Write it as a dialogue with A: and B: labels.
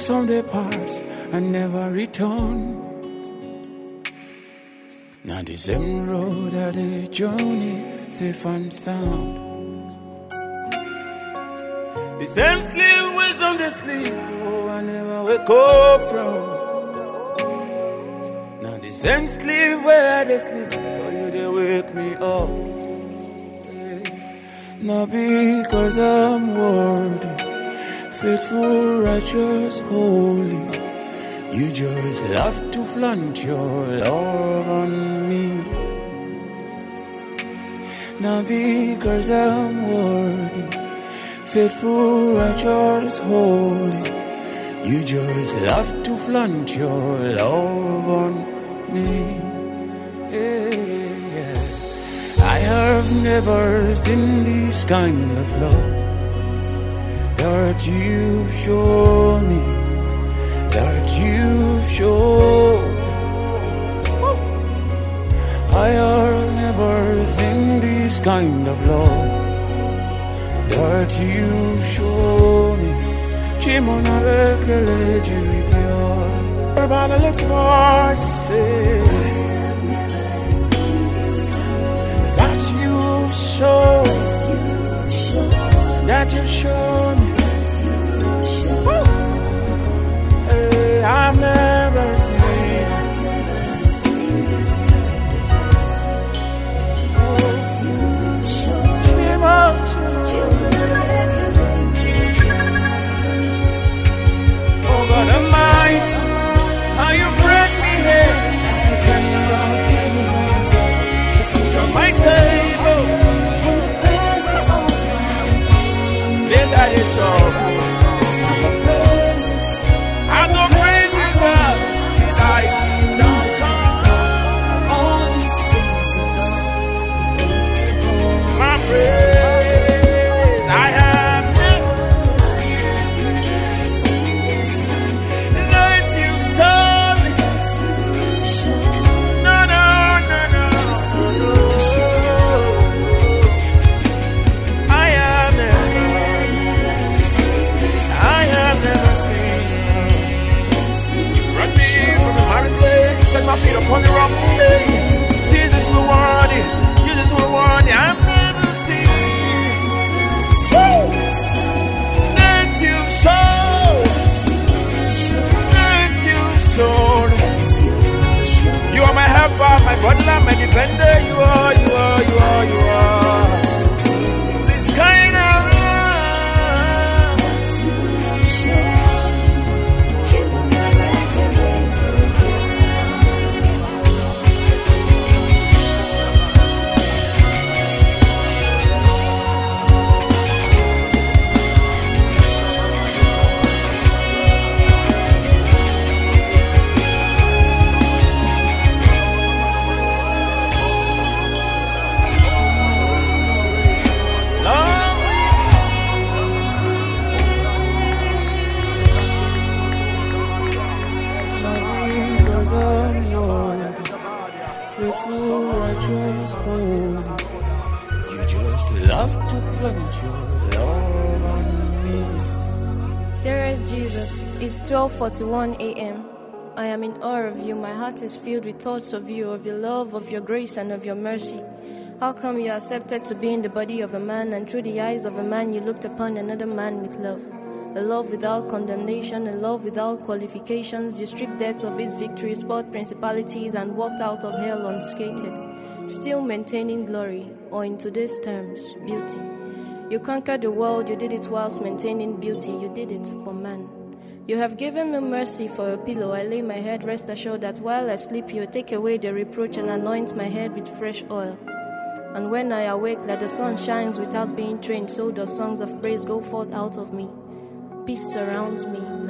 A: some they pass and never return. Now the same road at the journey, safe and sound. The same sleep, wisdom they sleep, oh, I never wake up from. Now the same sleep where they sleep, oh, you they wake me up. Not because I'm worthy, faithful, righteous, holy. You just have to flaunt your love on me. Not because I'm worthy, faithful, righteous, holy. You just have to flaunt your love on me. Yeah. I have never seen this kind of love that you've shown me, that you've shown. I have never seen this kind of love that you've shown me. Chimona lekele jibia, Urbana lift voices. That you've shown me. Hey, I've never seen this kind of oh God Almighty, how you brought me here. I cannot you're my table. That it's all I go crazy God till I don't come. All these things my praise I have never seen this night you saw me. No. I have never set my feet upon the rock to stay. Jesus will warn you. Jesus will warn you. I've never seen that you showed. That you showed. You are my helper, my butler, my defender. You are. This kind of faithful, righteous, holy. You just love to flaunt your love on me.
B: Dearest Jesus, it's 12:41 a.m. I am in awe of you. My heart is filled with thoughts of you, of your love, of your grace, and of your mercy. How come you accepted to be in the body of a man, and through the eyes of a man you looked upon another man with love? A love without condemnation, a love without qualifications. You stripped death of its victory, spoiled principalities, and walked out of hell unscathed, still maintaining glory, or in today's terms, beauty. You conquered the world, you did it whilst maintaining beauty, you did it for man. You have given me mercy for a pillow. I lay my head, rest assured that while I sleep, you take away the reproach and anoint my head with fresh oil. And when I awake, like the sun shines without being trained, so does songs of praise go forth out of me. Peace surrounds me.